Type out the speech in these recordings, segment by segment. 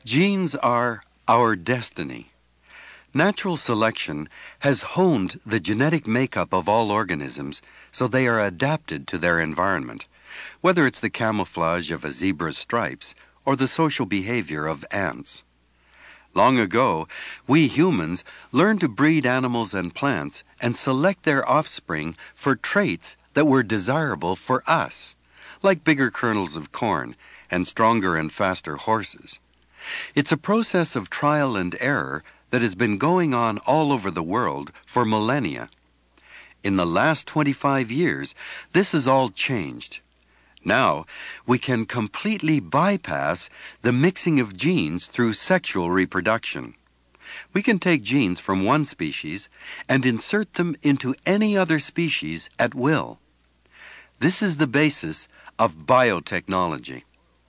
Genes are our destiny. Natural selection has honed the genetic makeup of all organisms so they are adapted to their environment, whether it's the camouflage of a zebra's stripes or the social behavior of ants. Long ago, we humans learned to breed animals and plants and select their offspring for traits that were desirable for us, like bigger kernels of corn and stronger and faster horses. It's a process of trial and error that has been going on all over the world for millennia. In the last 25 years, this has all changed. Now, we can completely bypass the mixing of genes through sexual reproduction. We can take genes from one species and insert them into any other species at will. This is the basis of biotechnology.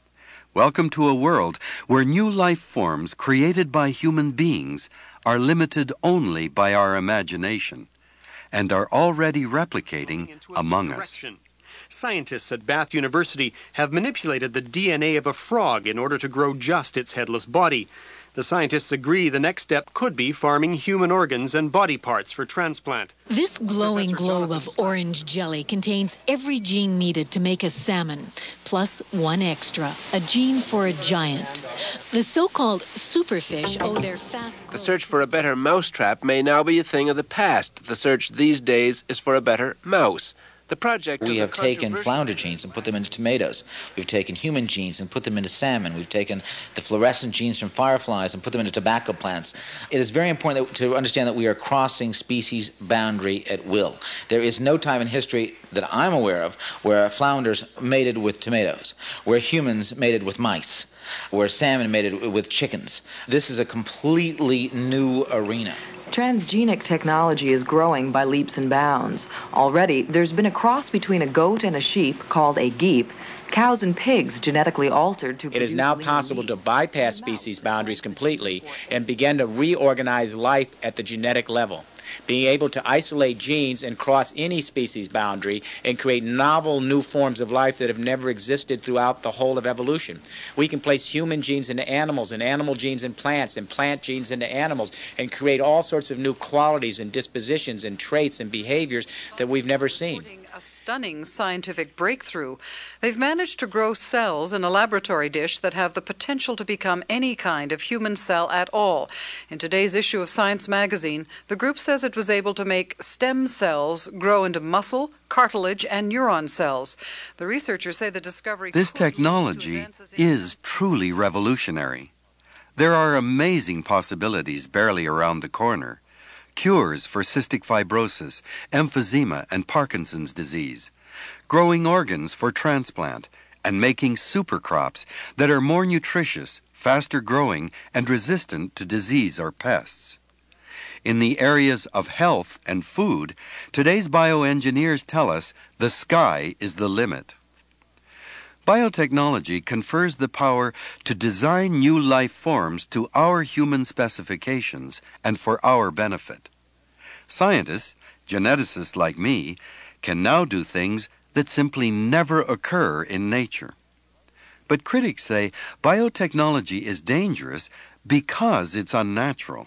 Welcome to a world where new life forms created by human beings are limited only by our imagination and are already replicating among us. Scientists at Bath University have manipulated the DNA of a frog in order to grow just its headless body. The scientists agree the next step could be farming human organs and body parts for transplant. This glowing globe of orange jelly contains every gene needed to make a salmon, plus one extra, a gene for a giant. The so-called superfish owe their fast... The search for a better mousetrap may now be a thing of the past. The search these days is for a better mouse. The project we have taken flounder genes and put them into tomatoes. We've taken human genes and put them into salmon. We've taken the fluorescent genes from fireflies and put them into tobacco plants. It is very important to understand that we are crossing species boundary at will. There is no time in history that I'm aware of where flounders mated with tomatoes, where humans mated with mice, where salmon mated with chickens. This is a completely new arena. Transgenic technology is growing by leaps and bounds. Already, there's been a cross between a goat and a sheep called a geep, cows and pigs genetically altered to... It is now possible to bypass species boundaries completely and begin to reorganize life at the genetic level. Being able to isolate genes and cross any species boundary and create novel new forms of life that have never existed throughout the whole of evolution. We can place human genes into animals and animal genes in plants and plant genes into animals and create all sorts of new qualities and dispositions and traits and behaviors that we've never seen. A stunning scientific breakthrough. They've managed to grow cells in a laboratory dish that have the potential to become any kind of human cell at all. In today's issue of Science magazine, the group says it was able to make stem cells grow into muscle, cartilage, and neuron cells. The researchers say the discovery... This technology is truly revolutionary. There are amazing possibilities barely around the corner. Cures for cystic fibrosis, emphysema, and Parkinson's disease, growing organs for transplant, and making supercrops that are more nutritious, faster growing, and resistant to disease or pests. In the areas of health and food, today's bioengineers tell us the sky is the limit. Biotechnology confers the power to design new life forms to our human specifications and for our benefit. Scientists, geneticists like me, can now do things that simply never occur in nature. But critics say biotechnology is dangerous because it's unnatural.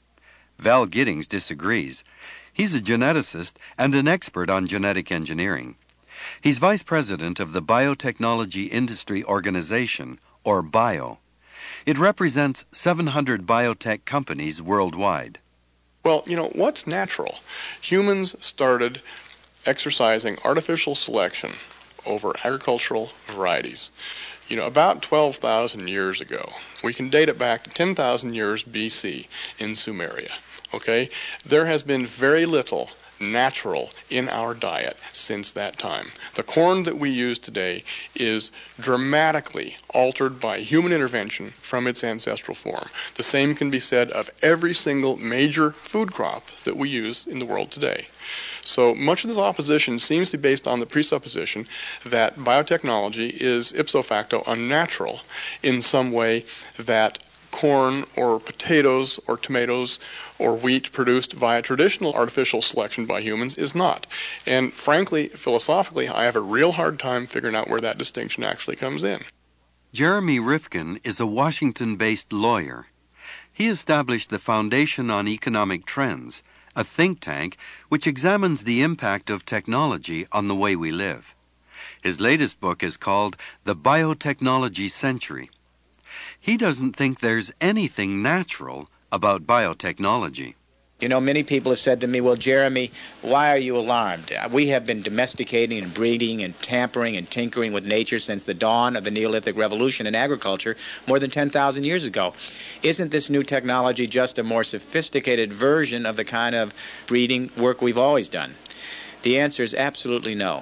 Val Giddings disagrees. He's a geneticist and an expert on genetic engineering. He's vice president of the Biotechnology Industry Organization, or BIO. It represents 700 biotech companies worldwide. Well, what's natural? Humans started exercising artificial selection over agricultural varieties, about 12,000 years ago. We can date it back to 10,000 years BC in Sumeria, okay? There has been very little natural in our diet since that time. The corn that we use today is dramatically altered by human intervention from its ancestral form. The same can be said of every single major food crop that we use in the world today. So much of this opposition seems to be based on the presupposition that biotechnology is ipso facto unnatural in some way that corn or potatoes or tomatoes or wheat produced via traditional artificial selection by humans is not. And frankly, philosophically, I have a real hard time figuring out where that distinction actually comes in. Jeremy Rifkin is a Washington-based lawyer. He established the Foundation on Economic Trends, a think tank which examines the impact of technology on the way we live. His latest book is called The Biotechnology Century. He doesn't think there's anything natural about biotechnology. You know, many people have said to me, well, Jeremy, why are you alarmed? We have been domesticating and breeding and tampering and tinkering with nature since the dawn of the Neolithic Revolution in agriculture more than 10,000 years ago. Isn't this new technology just a more sophisticated version of the kind of breeding work we've always done? The answer is absolutely no.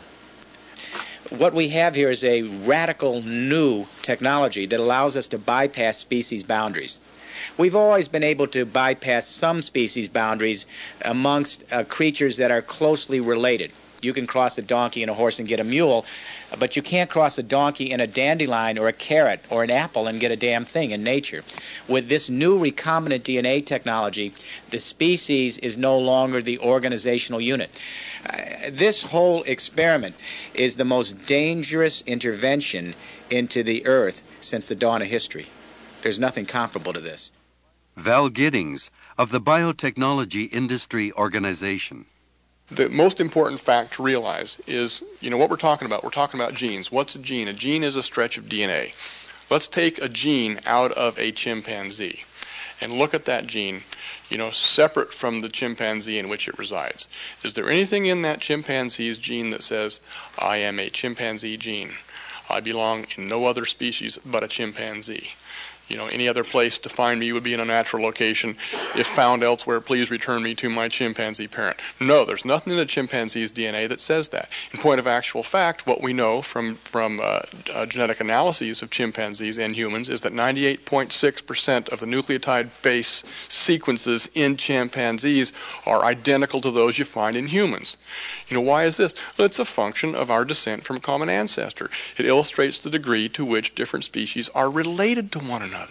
What we have here is a radical new technology that allows us to bypass species boundaries. We've always been able to bypass some species boundaries amongst creatures that are closely related. You can cross a donkey and a horse and get a mule, but you can't cross a donkey and a dandelion or a carrot or an apple and get a damn thing in nature. With this new recombinant DNA technology, the species is no longer the organizational unit. This whole experiment is the most dangerous intervention into the earth since the dawn of history. There's nothing comparable to this. Val Giddings of the Biotechnology Industry Organization. The most important fact to realize is, what we're talking about. We're talking about genes. What's a gene? A gene is a stretch of DNA. Let's take a gene out of a chimpanzee and look at that gene, separate from the chimpanzee in which it resides. Is there anything in that chimpanzee's gene that says, I am a chimpanzee gene? I belong in no other species but a chimpanzee. Any other place to find me would be in a natural location. If found elsewhere, please return me to my chimpanzee parent. No, there's nothing in a chimpanzee's DNA that says that. In point of actual fact, what we know from genetic analyses of chimpanzees and humans is that 98.6% of the nucleotide base sequences in chimpanzees are identical to those you find in humans. Why is this? Well, it's a function of our descent from a common ancestor. It illustrates the degree to which different species are related to one another.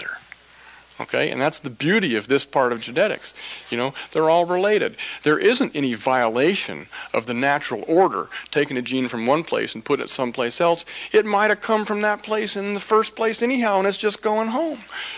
Okay, and that's the beauty of this part of genetics. They're all related. There isn't any violation of the natural order, taking a gene from one place and putting it someplace else. It might have come from that place in the first place anyhow, and it's just going home.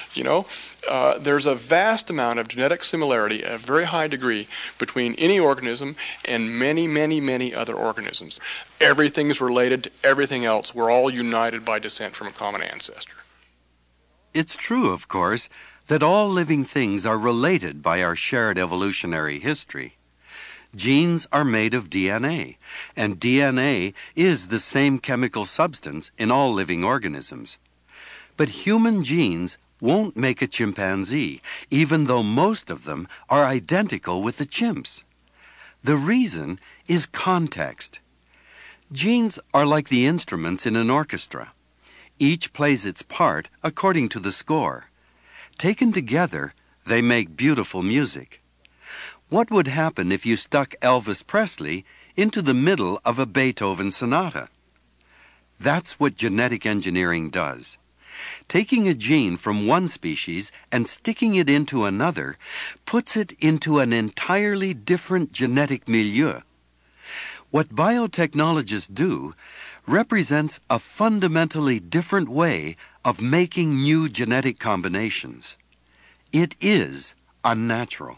There's a vast amount of genetic similarity at a very high degree between any organism and many, many, many other organisms. Everything's related to everything else. We're all united by descent from a common ancestor. It's true, of course, that all living things are related by our shared evolutionary history. Genes are made of DNA, and DNA is the same chemical substance in all living organisms. But human genes won't make a chimpanzee, even though most of them are identical with the chimps. The reason is context. Genes are like the instruments in an orchestra. Each plays its part according to the score. Taken together, they make beautiful music. What would happen if you stuck Elvis Presley into the middle of a Beethoven sonata? That's what genetic engineering does. Taking a gene from one species and sticking it into another puts it into an entirely different genetic milieu. What biotechnologists do represents a fundamentally different way of making new genetic combinations. It is unnatural.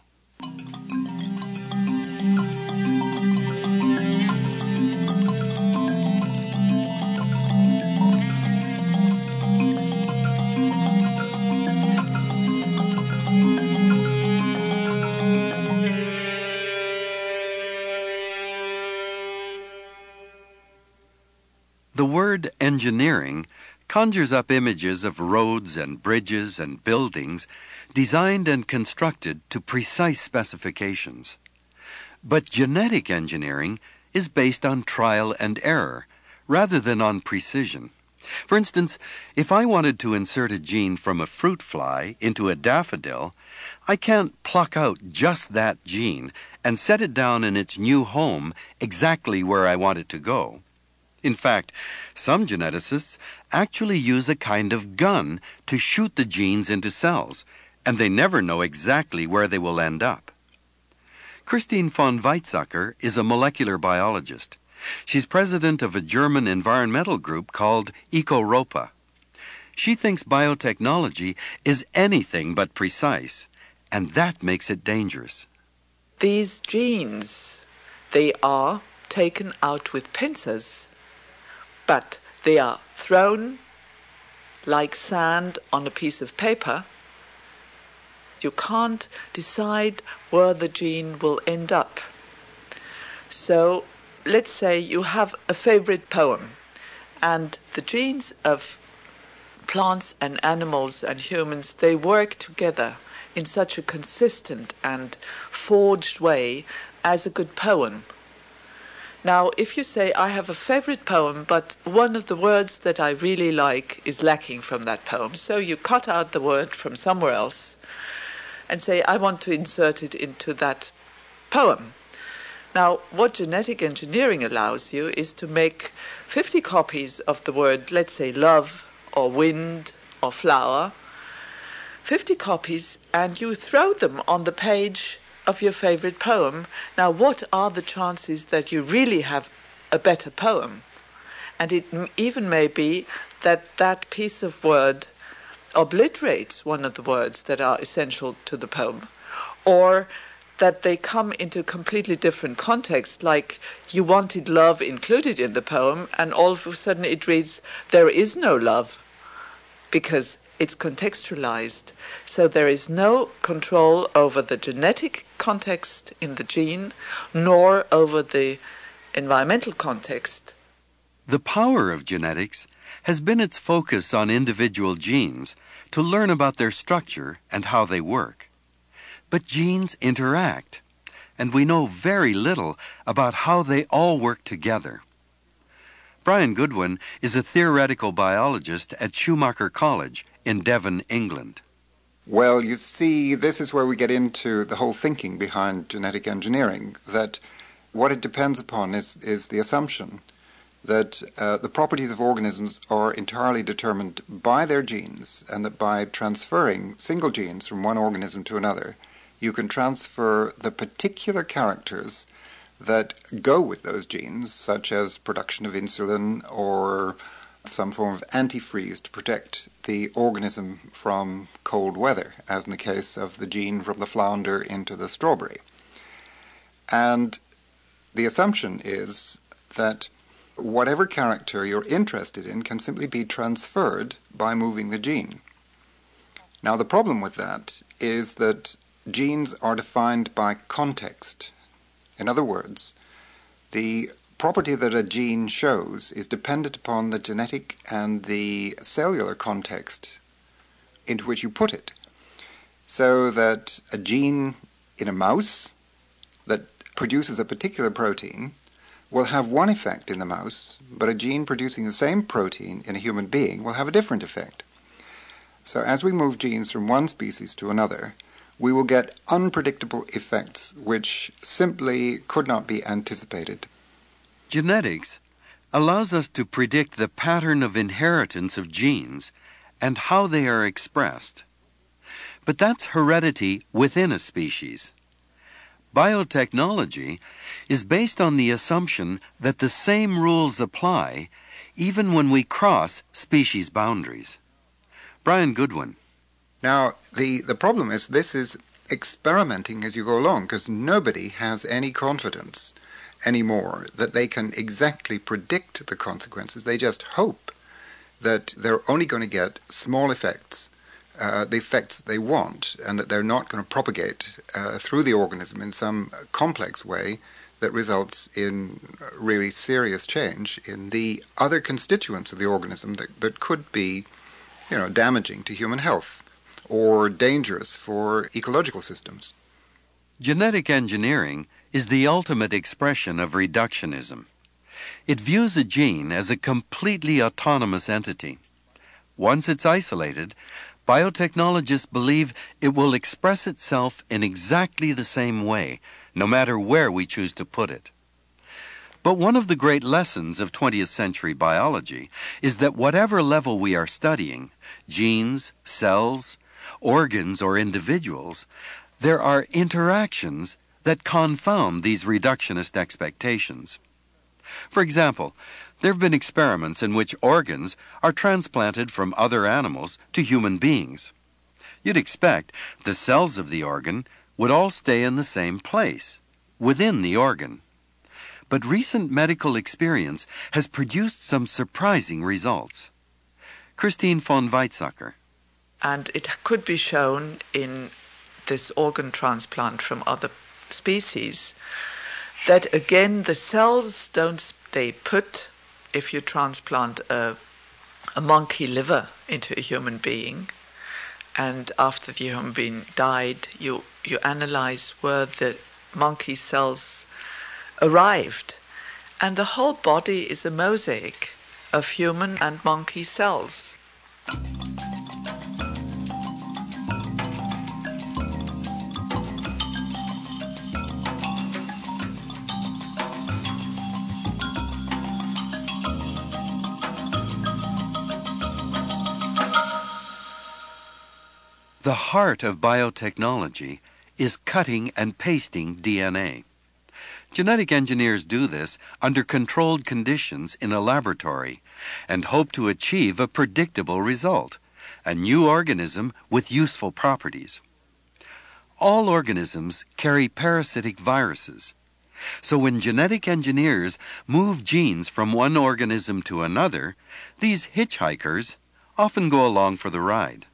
The word engineering conjures up images of roads and bridges and buildings designed and constructed to precise specifications. But genetic engineering is based on trial and error rather than on precision. For instance, if I wanted to insert a gene from a fruit fly into a daffodil, I can't pluck out just that gene and set it down in its new home exactly where I want it to go. In fact, some geneticists actually use a kind of gun to shoot the genes into cells, and they never know exactly where they will end up. Christine von Weizsäcker is a molecular biologist. She's president of a German environmental group called EcoRopa. She thinks biotechnology is anything but precise, and that makes it dangerous. These genes, they are taken out with pincers, but they are thrown like sand on a piece of paper. You can't decide where the gene will end up. So let's say you have a favorite poem, and the genes of plants and animals and humans, they work together in such a consistent and forged way as a good poem. Now, if you say, I have a favorite poem, but one of the words that I really like is lacking from that poem, so you cut out the word from somewhere else and say, I want to insert it into that poem. Now, what genetic engineering allows you is to make 50 copies of the word, let's say love or wind or flower, 50 copies, and you throw them on the page of your favorite poem. Now, what are the chances that you really have a better poem? And it even may be that that piece of word obliterates one of the words that are essential to the poem, or that they come into a completely different context, like you wanted love included in the poem, and all of a sudden it reads, there is no love, because it's contextualized. So there is no control over the genetic context in the gene, nor over the environmental context. The power of genetics has been its focus on individual genes to learn about their structure and how they work. But genes interact, and we know very little about how they all work together. Brian Goodwin is a theoretical biologist at Schumacher College in Devon, England. Well, you see, this is where we get into the whole thinking behind genetic engineering, that what it depends upon is the assumption that the properties of organisms are entirely determined by their genes, and that by transferring single genes from one organism to another, you can transfer the particular characters that go with those genes, such as production of insulin or some form of antifreeze to protect the organism from cold weather, as in the case of the gene from the flounder into the strawberry. And the assumption is that whatever character you're interested in can simply be transferred by moving the gene. Now, the problem with that is that genes are defined by context. In other words, the property that a gene shows is dependent upon the genetic and the cellular context into which you put it. So that a gene in a mouse that produces a particular protein will have one effect in the mouse, but a gene producing the same protein in a human being will have a different effect. So as we move genes from one species to another, we will get unpredictable effects which simply could not be anticipated. Genetics allows us to predict the pattern of inheritance of genes and how they are expressed. But that's heredity within a species. Biotechnology is based on the assumption that the same rules apply even when we cross species boundaries. Brian Goodwin. Now, the problem is this is experimenting as you go along, because nobody has any confidence anymore that they can exactly predict the consequences. They just hope that they're only going to get small effects, the effects they want, and that they're not going to propagate through the organism in some complex way that results in really serious change in the other constituents of the organism that could be, damaging to human health or dangerous for ecological systems. Genetic engineering is the ultimate expression of reductionism. It views a gene as a completely autonomous entity. Once it's isolated, biotechnologists believe it will express itself in exactly the same way, no matter where we choose to put it. But one of the great lessons of 20th century biology is that whatever level we are studying, genes, cells, organs, or individuals, there are interactions that confound these reductionist expectations. For example, there have been experiments in which organs are transplanted from other animals to human beings. You'd expect the cells of the organ would all stay in the same place, within the organ. But recent medical experience has produced some surprising results. Christine von Weizsäcker. And it could be shown in this organ transplant from other species that, again, the cells don't stay put if you transplant a monkey liver into a human being. And after the human being died, you analyze where the monkey cells arrived. And the whole body is a mosaic of human and monkey cells. The heart of biotechnology is cutting and pasting DNA. Genetic engineers do this under controlled conditions in a laboratory and hope to achieve a predictable result, a new organism with useful properties. All organisms carry parasitic viruses. So when genetic engineers move genes from one organism to another, these hitchhikers often go along for the ride.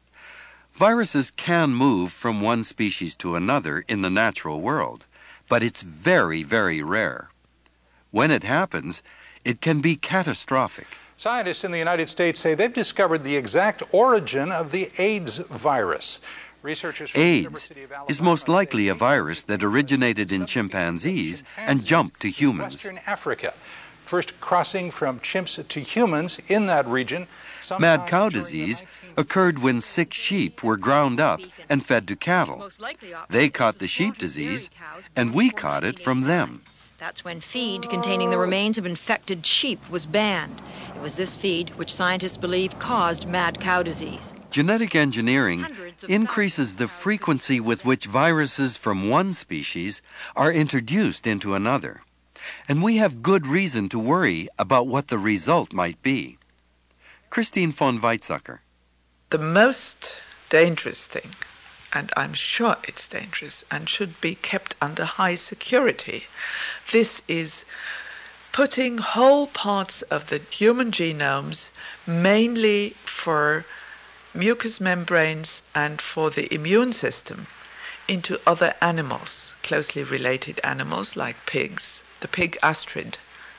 Viruses can move from one species to another in the natural world, but it's very, very rare. When it happens, it can be catastrophic. Scientists in the United States say they've discovered the exact origin of the AIDS virus. Researchers from AIDS is most likely a virus that originated in chimpanzees and jumped to humans. Western Africa, first crossing from chimps to humans in that region. Mad cow disease occurred when sick sheep were ground up and fed to cattle. They caught the sheep disease, and we caught it from them. That's when feed containing the remains of infected sheep was banned. It was this feed which scientists believe caused mad cow disease. Genetic engineering increases the frequency with which viruses from one species are introduced into another. And we have good reason to worry about what the result might be. Christine von Weizsäcker. The most dangerous thing, and I'm sure it's dangerous and should be kept under high security, this is putting whole parts of the human genomes, mainly for mucous membranes and for the immune system, into other animals, closely related animals like pigs. The pig astrid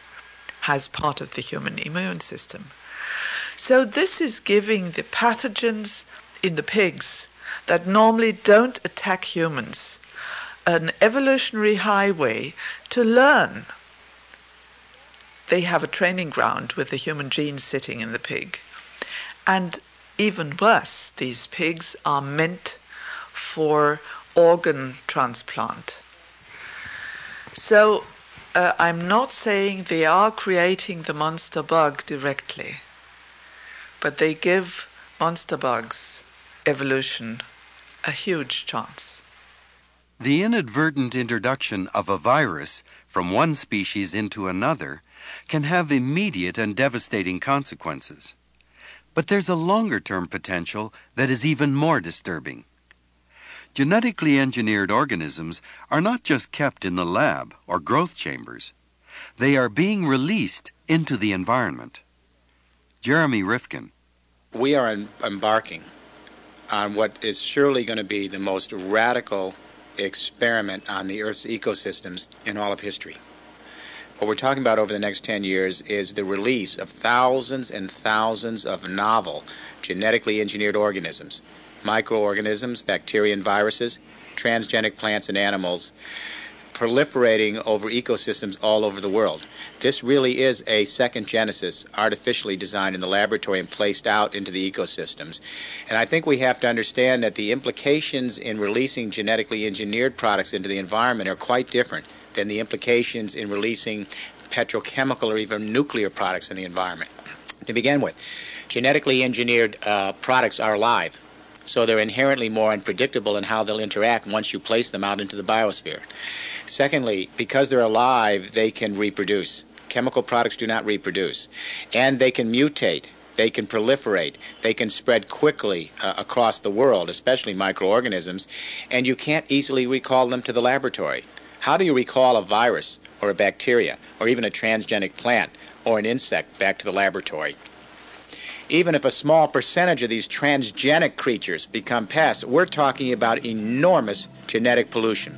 has part of the human immune system. So this is giving the pathogens in the pigs that normally don't attack humans an evolutionary highway to learn. They have a training ground with the human genes sitting in the pig. And even worse, these pigs are meant for organ transplant. So I'm not saying they are creating the monster bug directly, but they give monster bugs evolution a huge chance. The inadvertent introduction of a virus from one species into another can have immediate and devastating consequences. But there's a longer-term potential that is even more disturbing. Genetically engineered organisms are not just kept in the lab or growth chambers. They are being released into the environment. Jeremy Rifkin. We are embarking on what is surely going to be the most radical experiment on the Earth's ecosystems in all of history. What we're talking about over the next 10 years is the release of thousands and thousands of novel genetically engineered organisms, microorganisms, bacteria and viruses, transgenic plants and animals, proliferating over ecosystems all over the world. This really is a second Genesis, artificially designed in the laboratory and placed out into the ecosystems. And I think we have to understand that the implications in releasing genetically engineered products into the environment are quite different than the implications in releasing petrochemical or even nuclear products in the environment. To begin with, genetically engineered products are alive, so they're inherently more unpredictable in how they'll interact once you place them out into the biosphere. Secondly, because they're alive, they can reproduce. Chemical products do not reproduce. And they can mutate. They can proliferate. They can spread quickly across the world, especially microorganisms, and you can't easily recall them to the laboratory. How do you recall a virus or a bacteria or even a transgenic plant or an insect back to the laboratory? Even if a small percentage of these transgenic creatures become pests, we're talking about enormous genetic pollution.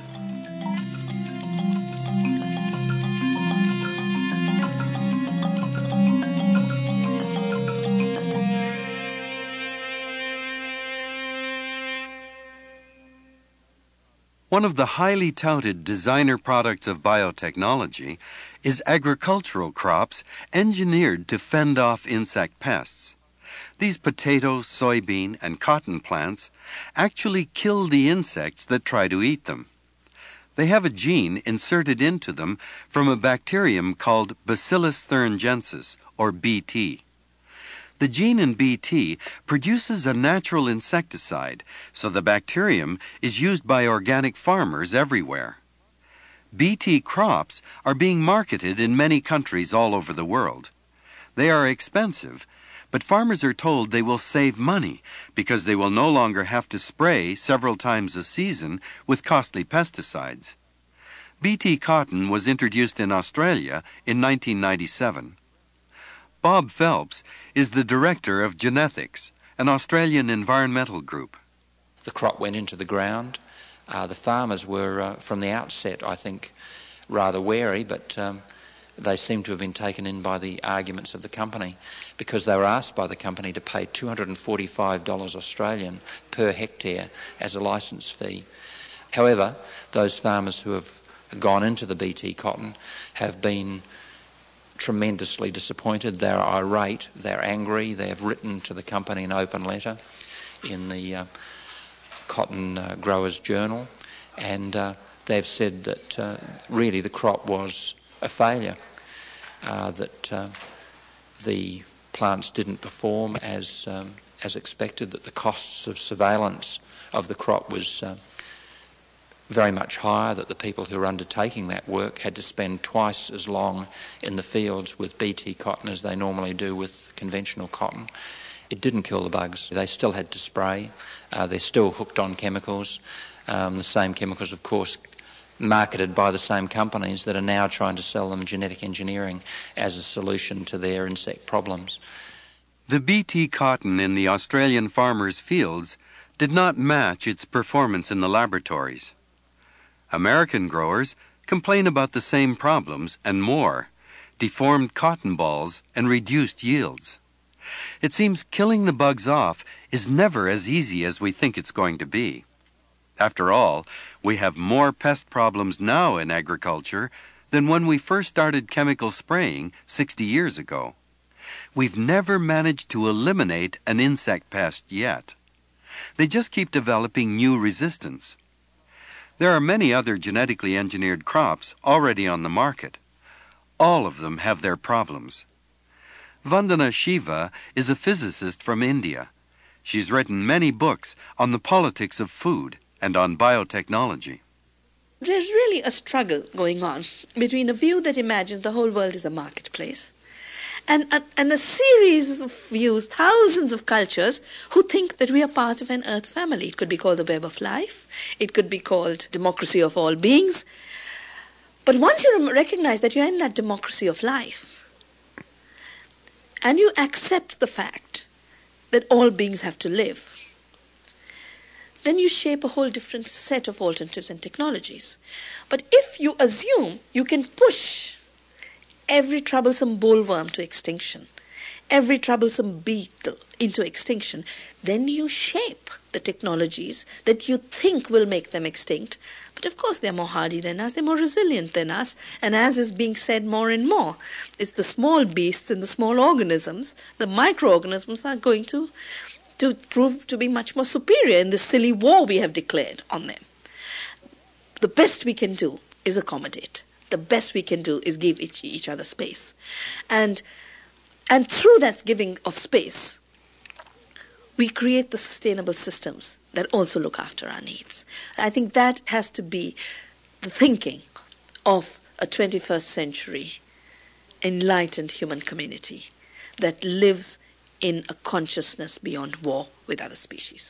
One of the highly touted designer products of biotechnology is agricultural crops engineered to fend off insect pests. These potato, soybean, and cotton plants actually kill the insects that try to eat them. They have a gene inserted into them from a bacterium called Bacillus thuringiensis, or BT. The gene in BT produces a natural insecticide, so the bacterium is used by organic farmers everywhere. BT crops are being marketed in many countries all over the world. They are expensive, but farmers are told they will save money because they will no longer have to spray several times a season with costly pesticides. BT cotton was introduced in Australia in 1997. Bob Phelps is the director of Genethics, an Australian environmental group. The crop went into the ground. The farmers were, from the outset, I think, rather wary, but they seem to have been taken in by the arguments of the company because they were asked by the company to pay $245 Australian per hectare as a licence fee. However, those farmers who have gone into the BT cotton have been tremendously disappointed. They're irate, they're angry, they have written to the company an open letter in the Cotton Growers Journal, and they've said that really the crop was a failure, that the plants didn't perform as expected, that the costs of surveillance of the crop was very much higher, that the people who were undertaking that work had to spend twice as long in the fields with BT cotton as they normally do with conventional cotton. It didn't kill the bugs. They still had to spray. They're still hooked on chemicals. The same chemicals, of course, marketed by the same companies that are now trying to sell them genetic engineering as a solution to their insect problems. The BT cotton in the Australian farmers' fields did not match its performance in the laboratories. American growers complain about the same problems and more: deformed cotton balls and reduced yields. It seems killing the bugs off is never as easy as we think it's going to be. After all, we have more pest problems now in agriculture than when we first started chemical spraying 60 years ago. We've never managed to eliminate an insect pest yet. They just keep developing new resistance. There are many other genetically engineered crops already on the market. All of them have their problems. Vandana Shiva is a physicist from India. She's written many books on the politics of food and on biotechnology. There's really a struggle going on between a view that imagines the whole world is a marketplace and a series of views, thousands of cultures who think that we are part of an earth family. It could be called the web of life. It could be called democracy of all beings. But once you recognize that you're in that democracy of life and you accept the fact that all beings have to live, then you shape a whole different set of alternatives and technologies. But if you assume you can push every troublesome bollworm to extinction, every troublesome beetle into extinction, then you shape the technologies that you think will make them extinct. But of course they're more hardy than us, they're more resilient than us, and as is being said more and more, it's the small beasts and the small organisms, the microorganisms are going to prove to be much more superior in this silly war we have declared on them. The best we can do is accommodate. The best we can do is give each other space. And through that giving of space, we create the sustainable systems that also look after our needs. I think that has to be the thinking of a 21st century enlightened human community that lives in a consciousness beyond war with other species.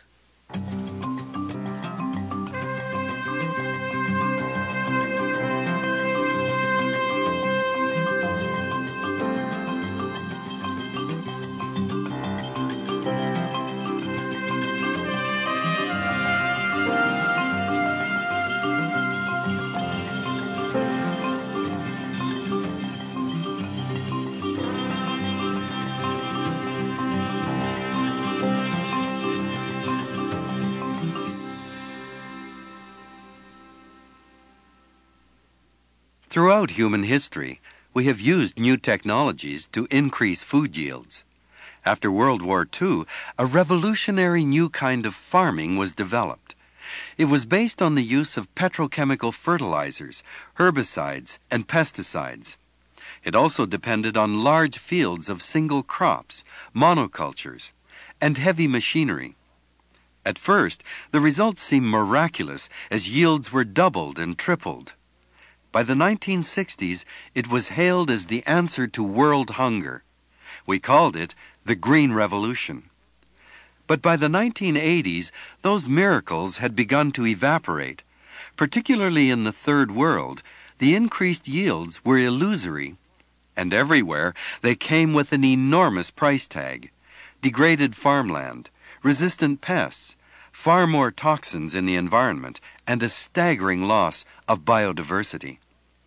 Throughout human history, we have used new technologies to increase food yields. After World War II, a revolutionary new kind of farming was developed. It was based on the use of petrochemical fertilizers, herbicides, and pesticides. It also depended on large fields of single crops, monocultures, and heavy machinery. At first, the results seemed miraculous as yields were doubled and tripled. By the 1960s, it was hailed as the answer to world hunger. We called it the Green Revolution. But by the 1980s, those miracles had begun to evaporate. Particularly in the Third World, the increased yields were illusory, and everywhere they came with an enormous price tag: degraded farmland, resistant pests, far more toxins in the environment, and a staggering loss of biodiversity.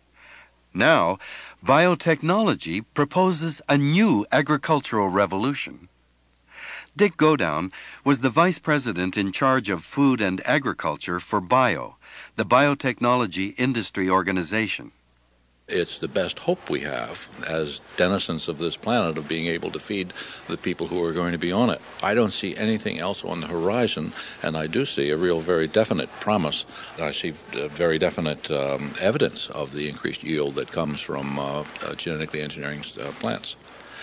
Now, biotechnology proposes a new agricultural revolution. Dick Godown was the vice president in charge of food and agriculture for BIO, the Biotechnology Industry Organization. It's the best hope we have as denizens of this planet of being able to feed the people who are going to be on it. I don't see anything else on the horizon, and I do see a real very definite promise. I see very definite evidence of the increased yield that comes from genetically engineering plants.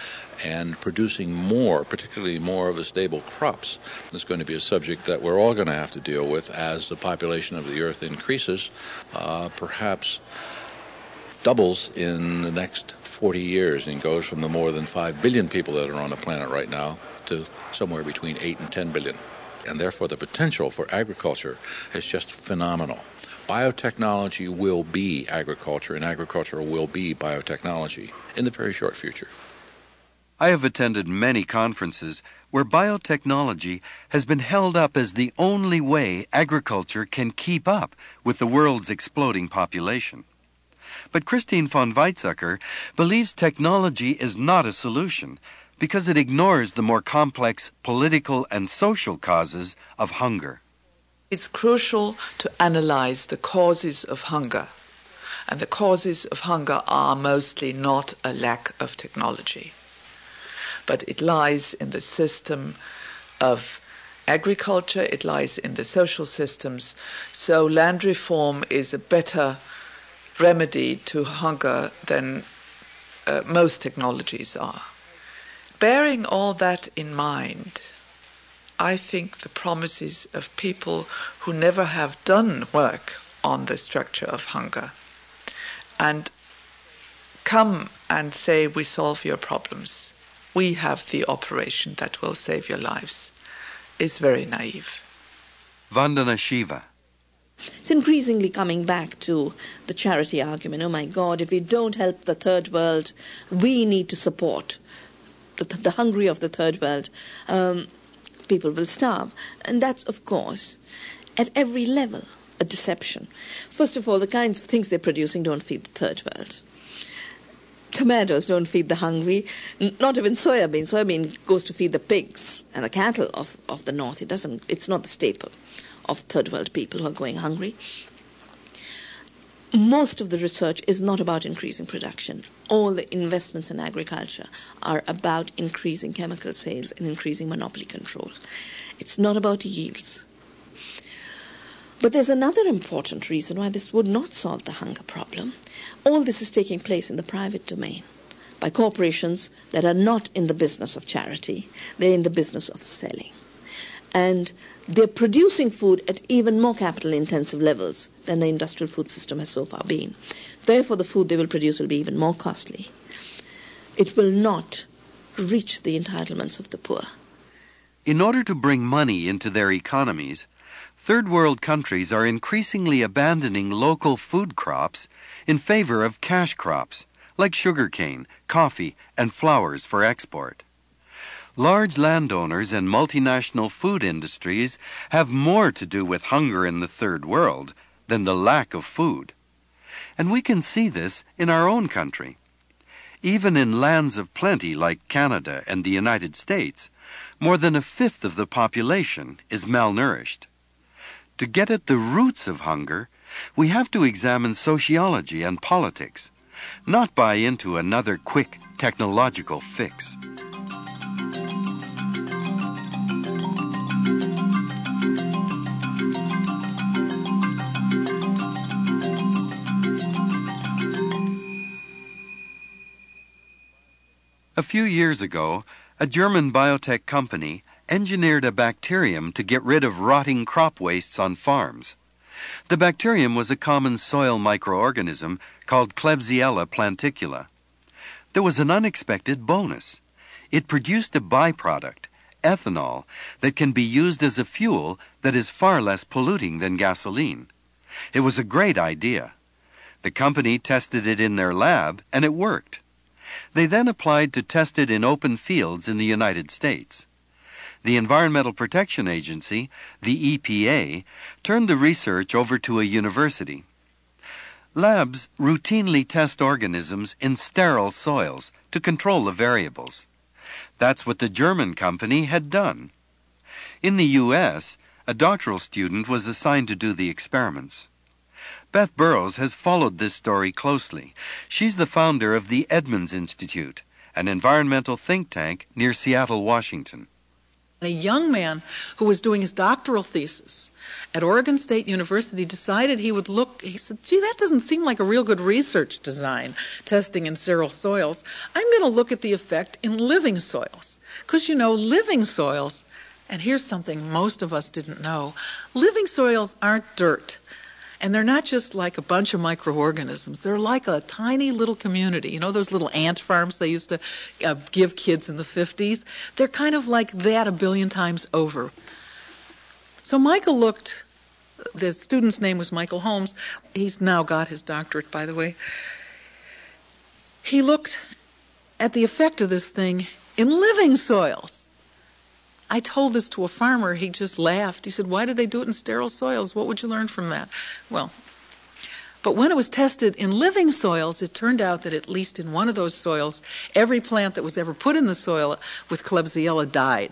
And producing more, particularly more of the stable crops, is going to be a subject that we're all going to have to deal with as the population of the earth increases, perhaps doubles in the next 40 years and goes from the more than 5 billion people that are on the planet right now to somewhere between 8 and 10 billion. And therefore the potential for agriculture is just phenomenal. Biotechnology will be agriculture, and agriculture will be biotechnology in the very short future. I have attended many conferences where biotechnology has been held up as the only way agriculture can keep up with the world's exploding population. But Christine von Weizsäcker believes technology is not a solution because it ignores the more complex political and social causes of hunger. It's crucial to analyze the causes of hunger. And the causes of hunger are mostly not a lack of technology, but it lies in the system of agriculture, it lies in the social systems. So land reform is a better remedy to hunger than most technologies are. Bearing all that in mind, I think the promises of people who never have done work on the structure of hunger and come and say, we solve your problems, we have the operation that will save your lives, is very naive. Vandana Shiva. It's increasingly coming back to the charity argument. Oh my God, if we don't help the third world, we need to support the hungry of the third world. People will starve. And that's, of course, at every level, a deception. First of all, the kinds of things they're producing don't feed the third world. Tomatoes don't feed the hungry, not even soybean. Soybean goes to feed the pigs and the cattle of the north. It's not the staple of third world people who are going hungry. Most of the research is not about increasing production. All the investments in agriculture are about increasing chemical sales and increasing monopoly control. It's not about yields. But there's another important reason why this would not solve the hunger problem. All this is taking place in the private domain by corporations that are not in the business of charity. They're in the business of selling. And they're producing food at even more capital-intensive levels than the industrial food system has so far been. Therefore, the food they will produce will be even more costly. it will not reach the entitlements of the poor. In order to bring money into their economies, third world countries are increasingly abandoning local food crops in favor of cash crops, like sugarcane, coffee, and flowers for export. Large landowners and multinational food industries have more to do with hunger in the third world than the lack of food. And we can see this in our own country. Even in lands of plenty like Canada and the United States, more than a fifth of the population is malnourished. To get at the roots of hunger, we have to examine sociology and politics, not buy into another quick technological fix. A few years ago, a German biotech company engineered a bacterium to get rid of rotting crop wastes on farms. The bacterium was a common soil microorganism called Klebsiella planticula. There was an unexpected bonus. It produced a byproduct, ethanol, that can be used as a fuel that is far less polluting than gasoline. It was a great idea. The company tested it in their lab, and it worked. They then applied to test it in open fields in the United States. The Environmental Protection Agency, the EPA, turned the research over to a university. Labs routinely test organisms in sterile soils to control the variables. That's what the German company had done. In the U.S., a doctoral student was assigned to do the experiments. Beth Burrows has followed this story closely. She's the founder of the Edmonds Institute, an environmental think tank near Seattle, Washington. A young man who was doing his doctoral thesis at Oregon State University decided he said, gee, that doesn't seem like a real good research design, testing in sterile soils. I'm going to look at the effect in living soils. Because, living soils, and here's something most of us didn't know, living soils aren't dirt. And they're not just like a bunch of microorganisms. They're like a tiny little community. You know those little ant farms they used to give kids in the 50s? They're kind of like that a billion times over. So Michael looked, the student's name was Michael Holmes. He's now got his doctorate, by the way. He looked at the effect of this thing in living soils. I told this to a farmer. He just laughed. He said, why did they do it in sterile soils? What would you learn from that? Well, but when it was tested in living soils, it turned out that at least in one of those soils, every plant that was ever put in the soil with Klebsiella died.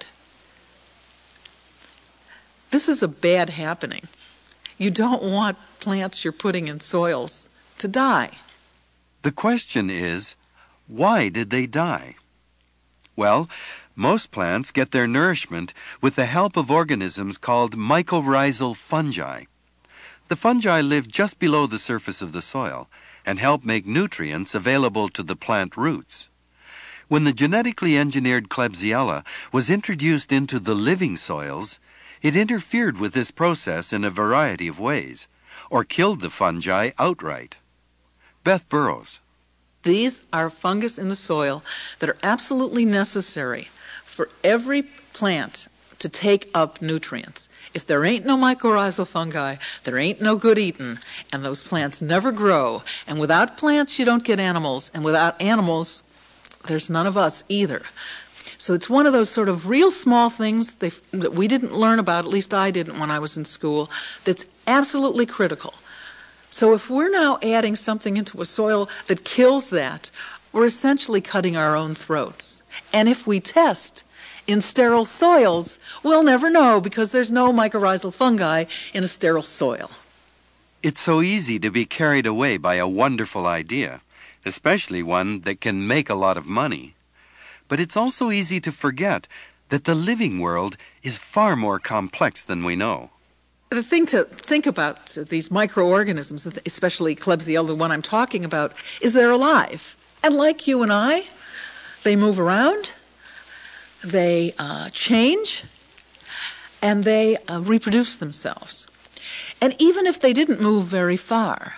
This is a bad happening. You don't want plants you're putting in soils to die. The question is, why did they die? Well, most plants get their nourishment with the help of organisms called mycorrhizal fungi. The fungi live just below the surface of the soil and help make nutrients available to the plant roots. When the genetically engineered Klebsiella was introduced into the living soils, it interfered with this process in a variety of ways, or killed the fungi outright. Beth Burrows. These are fungus in the soil that are absolutely necessary for every plant to take up nutrients. If there ain't no mycorrhizal fungi, there ain't no good eatin', and those plants never grow. And without plants, you don't get animals, and without animals, there's none of us either. So it's one of those sort of real small things that we didn't learn about, at least I didn't when I was in school, that's absolutely critical. So if we're now adding something into a soil that kills that, we're essentially cutting our own throats. And if we test in sterile soils, we'll never know because there's no mycorrhizal fungi in a sterile soil. It's so easy to be carried away by a wonderful idea, especially one that can make a lot of money. But it's also easy to forget that the living world is far more complex than we know. The thing to think about these microorganisms, especially Klebsiella, the one I'm talking about, is they're alive. And like you and I, they move around, they change, and they reproduce themselves. And even if they didn't move very far,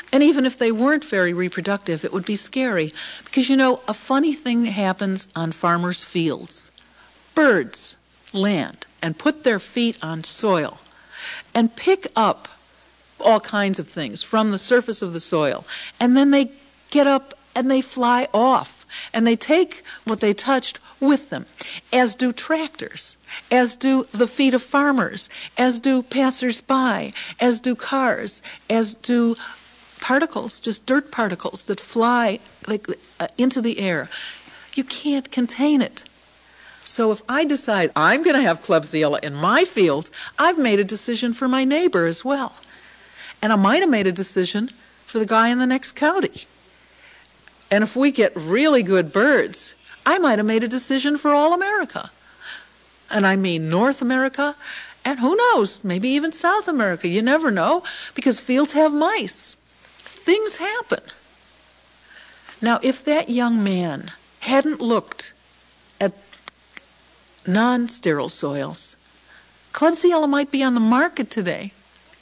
And even if they weren't very reproductive, it would be scary. Because, a funny thing happens on farmers' fields. Birds land and put their feet on soil and pick up all kinds of things from the surface of the soil. And then they get up and they fly off. And they take what they touched with them, as do tractors, as do the feet of farmers, as do passers-by, as do cars, as do particles, just dirt particles that fly into the air. You can't contain it. So if I decide I'm going to have Klebsiella in my field, I've made a decision for my neighbor as well. And I might have made a decision for the guy in the next county. And if we get really good birds, I might have made a decision for all America. And I mean North America, and who knows, maybe even South America. You never know, because fields have mice. Things happen. Now, if that young man hadn't looked at non-sterile soils, Klebsiella might be on the market today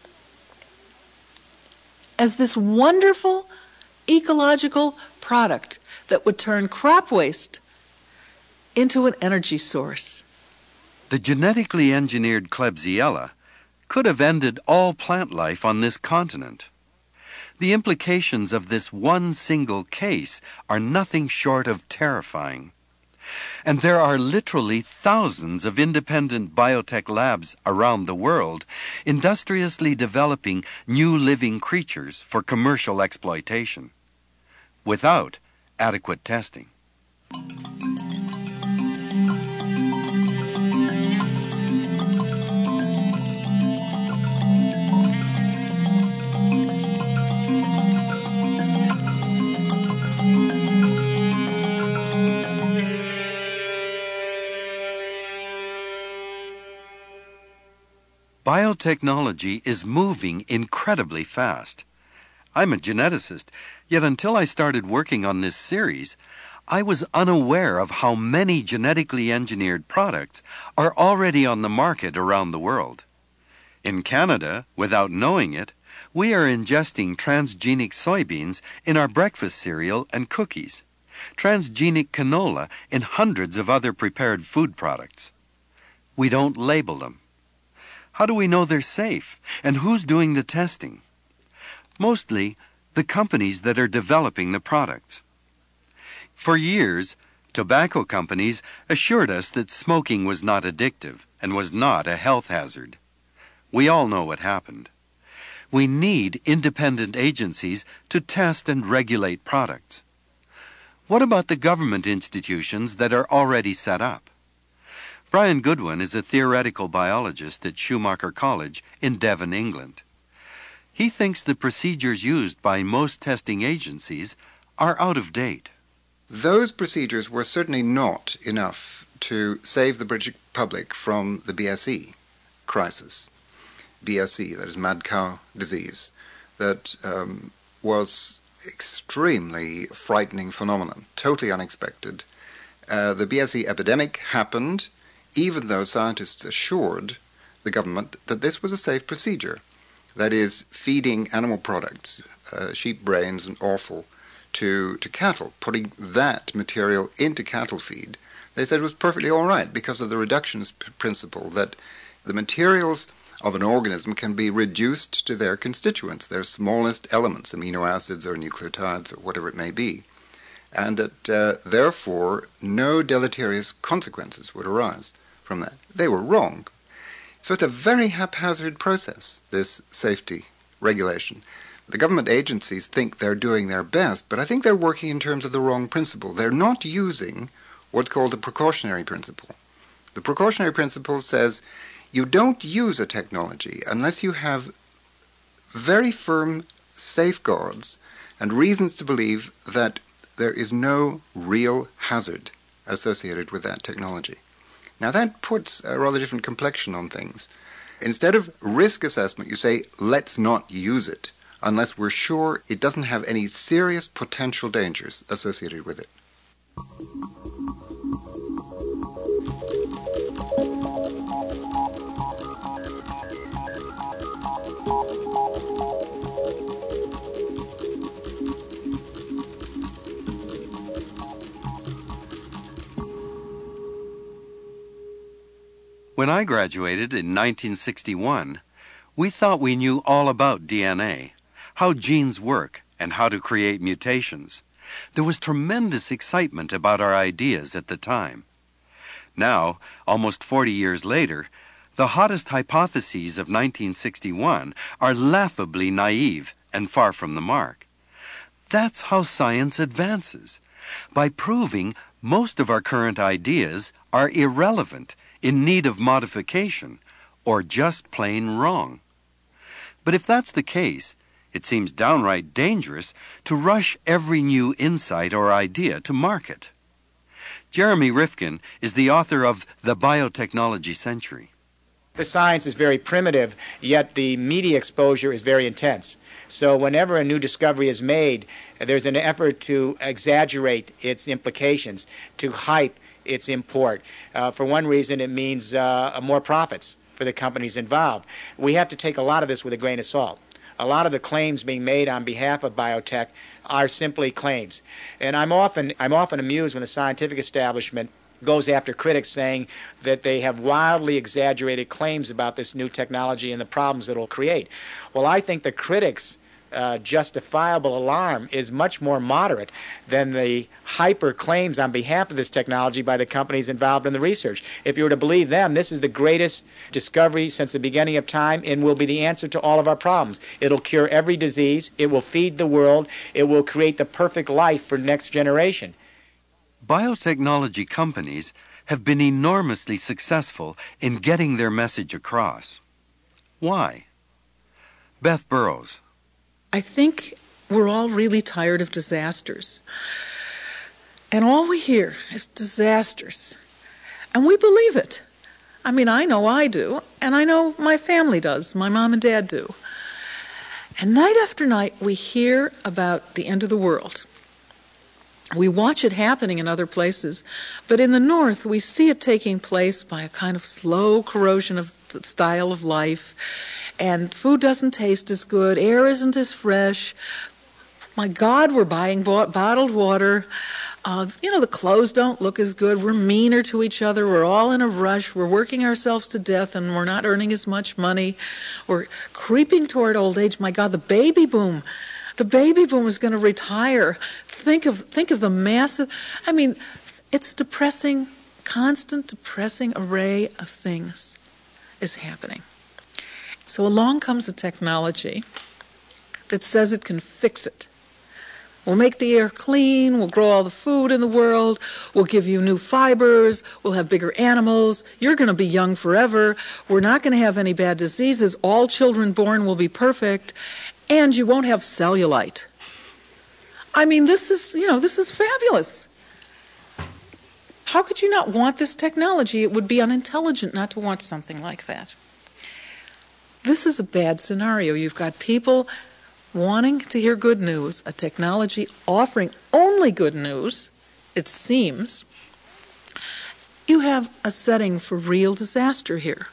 as this wonderful ecological product that would turn crop waste into an energy source. The genetically engineered Klebsiella could have ended all plant life on this continent. The implications of this one single case are nothing short of terrifying. And there are literally thousands of independent biotech labs around the world industriously developing new living creatures for commercial exploitation, without adequate testing. Biotechnology is moving incredibly fast. I'm a geneticist, yet until I started working on this series, I was unaware of how many genetically engineered products are already on the market around the world. In Canada, without knowing it, we are ingesting transgenic soybeans in our breakfast cereal and cookies, transgenic canola in hundreds of other prepared food products. We don't label them. How do we know they're safe? And who's doing the testing? Mostly, the companies that are developing the products. For years, tobacco companies assured us that smoking was not addictive and was not a health hazard. We all know what happened. We need independent agencies to test and regulate products. What about the government institutions that are already set up? Brian Goodwin is a theoretical biologist at Schumacher College in Devon, England. He thinks the procedures used by most testing agencies are out of date. Those procedures were certainly not enough to save the British public from the BSE crisis. BSE, that is mad cow disease, that was extremely frightening phenomenon, totally unexpected. The BSE epidemic happened even though scientists assured the government that this was a safe procedure. That is, feeding animal products, sheep brains and offal, to cattle, putting that material into cattle feed, they said was perfectly all right because of the reductionist principle, that the materials of an organism can be reduced to their constituents, their smallest elements, amino acids or nucleotides or whatever it may be, and that therefore no deleterious consequences would arise from that. They were wrong. So it's a very haphazard process, this safety regulation. The government agencies think they're doing their best, but I think they're working in terms of the wrong principle. They're not using what's called the precautionary principle. The precautionary principle says you don't use a technology unless you have very firm safeguards and reasons to believe that there is no real hazard associated with that technology. Now that puts a rather different complexion on things. Instead of risk assessment, you say, let's not use it unless we're sure it doesn't have any serious potential dangers associated with it. When I graduated in 1961, we thought we knew all about DNA, how genes work, and how to create mutations. There was tremendous excitement about our ideas at the time. Now, almost 40 years later, the hottest hypotheses of 1961 are laughably naive and far from the mark. That's how science advances, by proving most of our current ideas are irrelevant, in need of modification, or just plain wrong. But if that's the case, it seems downright dangerous to rush every new insight or idea to market. Jeremy Rifkin is the author of The Biotechnology Century. The science is very primitive, yet the media exposure is very intense. So whenever a new discovery is made, there's an effort to exaggerate its implications, to hype its import. For one reason, it means more profits for the companies involved. We have to take a lot of this with a grain of salt. A lot of the claims being made on behalf of biotech are simply claims. And I'm often amused when the scientific establishment goes after critics saying that they have wildly exaggerated claims about this new technology and the problems it will create. Well, I think the critics' justifiable alarm is much more moderate than the hyper claims on behalf of this technology by the companies involved in the research. If you were to believe them, this is the greatest discovery since the beginning of time and will be the answer to all of our problems. It'll cure every disease, it will feed the world, it will create the perfect life for next generation. Biotechnology companies have been enormously successful in getting their message across. Why? Beth Burrows. I think we're all really tired of disasters. And all we hear is disasters. And we believe it. I mean, I know I do, and I know my family does, my mom and dad do. And night after night, we hear about the end of the world. We watch it happening in other places, but in the north, we see it taking place by a kind of slow corrosion of the style of life, and food doesn't taste as good, air isn't as fresh. My God, we're buying bottled water. The clothes don't look as good. We're meaner to each other. We're all in a rush. We're working ourselves to death, and we're not earning as much money. We're creeping toward old age. My God, the baby boom. The baby boom is going to retire. Think of the massive, it's depressing, constant depressing array of things is happening. So along comes a technology that says it can fix it. We'll make the air clean, we'll grow all the food in the world, we'll give you new fibers, we'll have bigger animals, you're going to be young forever, we're not going to have any bad diseases, all children born will be perfect, and you won't have cellulite. This is fabulous. How could you not want this technology? It would be unintelligent not to want something like that. This is a bad scenario. You've got people wanting to hear good news, a technology offering only good news, it seems. You have a setting for real disaster here.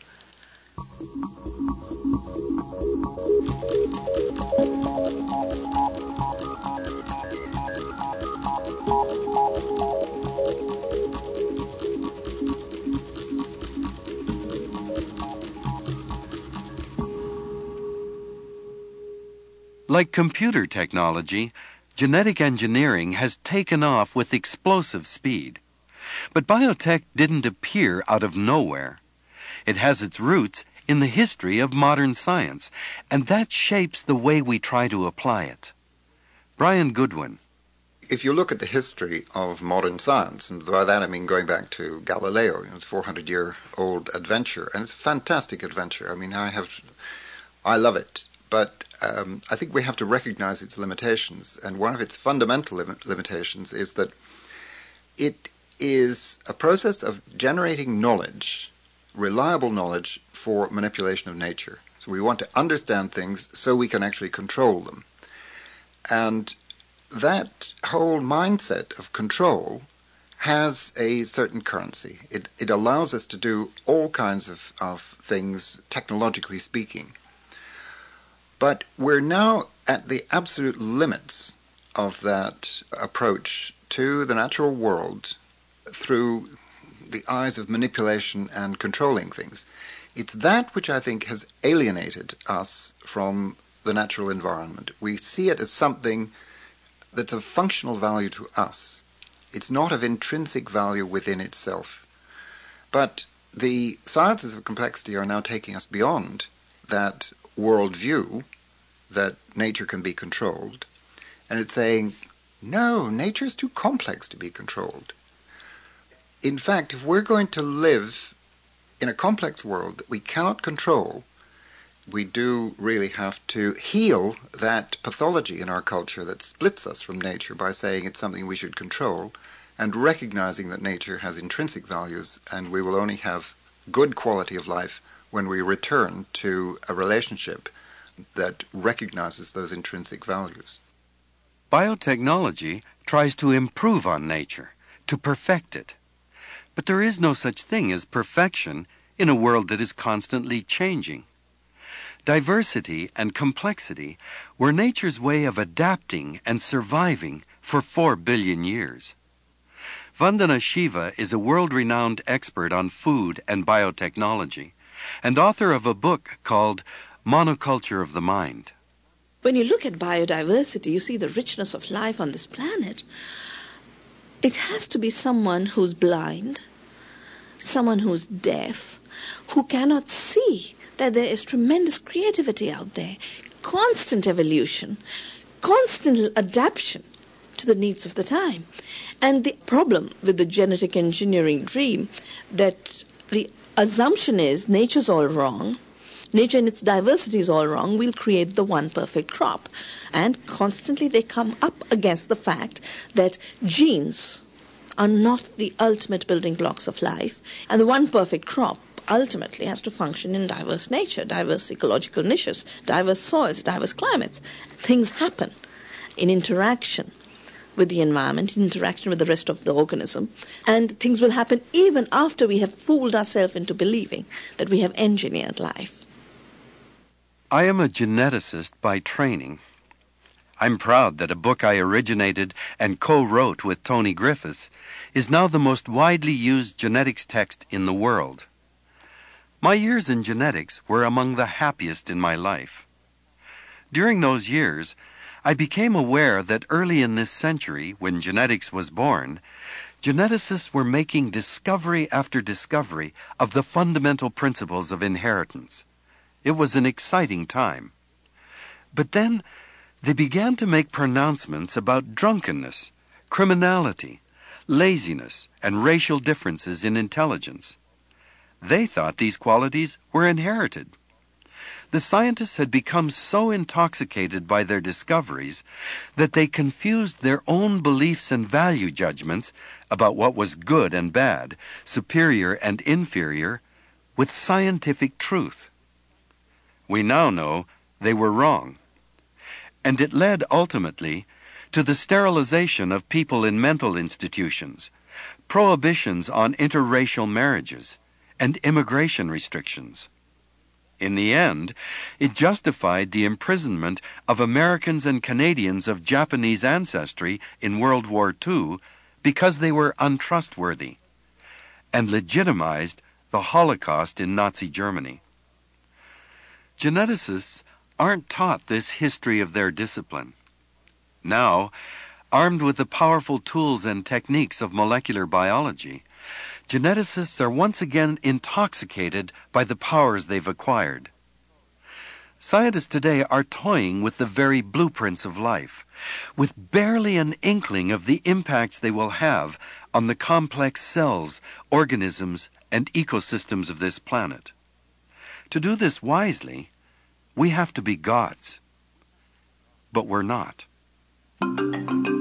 Like computer technology, genetic engineering has taken off with explosive speed. But biotech didn't appear out of nowhere. It has its roots in the history of modern science, and that shapes the way we try to apply it. Brian Goodwin. If you look at the history of modern science, and by that I mean going back to Galileo, it's a 400-year-old adventure, and it's a fantastic adventure. I love it. But I think we have to recognize its limitations, and one of its fundamental limitations is that it is a process of generating knowledge, reliable knowledge, for manipulation of nature. So we want to understand things so we can actually control them. And that whole mindset of control has a certain currency. It allows us to do all kinds of things, technologically speaking. But we're now at the absolute limits of that approach to the natural world through the eyes of manipulation and controlling things. It's that which I think has alienated us from the natural environment. We see it as something that's of functional value to us. It's not of intrinsic value within itself. But the sciences of complexity are now taking us beyond that worldview that nature can be controlled, and it's saying, no, nature is too complex to be controlled. In fact, if we're going to live in a complex world that we cannot control, we do really have to heal that pathology in our culture that splits us from nature by saying it's something we should control, and recognizing that nature has intrinsic values and we will only have good quality of life when we return to a relationship that recognizes those intrinsic values. Biotechnology tries to improve on nature, to perfect it. But there is no such thing as perfection in a world that is constantly changing. Diversity and complexity were nature's way of adapting and surviving for 4 billion years. Vandana Shiva is a world-renowned expert on food and biotechnology and author of a book called Monoculture of the Mind. When you look at biodiversity, you see the richness of life on this planet. It has to be someone who's blind, someone who's deaf, who cannot see that there is tremendous creativity out there, constant evolution, constant adaptation to the needs of the time. And the problem with the genetic engineering dream, that the assumption is nature's all wrong, nature in its diversity is all wrong, we'll create the one perfect crop. And constantly they come up against the fact that genes are not the ultimate building blocks of life, and the one perfect crop ultimately has to function in diverse nature, diverse ecological niches, diverse soils, diverse climates. Things happen in interaction with the environment, in interaction with the rest of the organism, and things will happen even after we have fooled ourselves into believing that we have engineered life. I am a geneticist by training. I'm proud that a book I originated and co-wrote with Tony Griffiths is now the most widely used genetics text in the world. My years in genetics were among the happiest in my life. During those years, I became aware that early in this century, when genetics was born, geneticists were making discovery after discovery of the fundamental principles of inheritance. It was an exciting time. But then they began to make pronouncements about drunkenness, criminality, laziness, and racial differences in intelligence. They thought these qualities were inherited. The scientists had become so intoxicated by their discoveries that they confused their own beliefs and value judgments about what was good and bad, superior and inferior, with scientific truth. We now know they were wrong. And it led ultimately to the sterilization of people in mental institutions, prohibitions on interracial marriages, and immigration restrictions. In the end, it justified the imprisonment of Americans and Canadians of Japanese ancestry in World War II because they were untrustworthy, and legitimized the Holocaust in Nazi Germany. Geneticists aren't taught this history of their discipline. Now, armed with the powerful tools and techniques of molecular biology, geneticists are once again intoxicated by the powers they've acquired. Scientists today are toying with the very blueprints of life, with barely an inkling of the impacts they will have on the complex cells, organisms, and ecosystems of this planet. To do this wisely, we have to be gods. But we're not.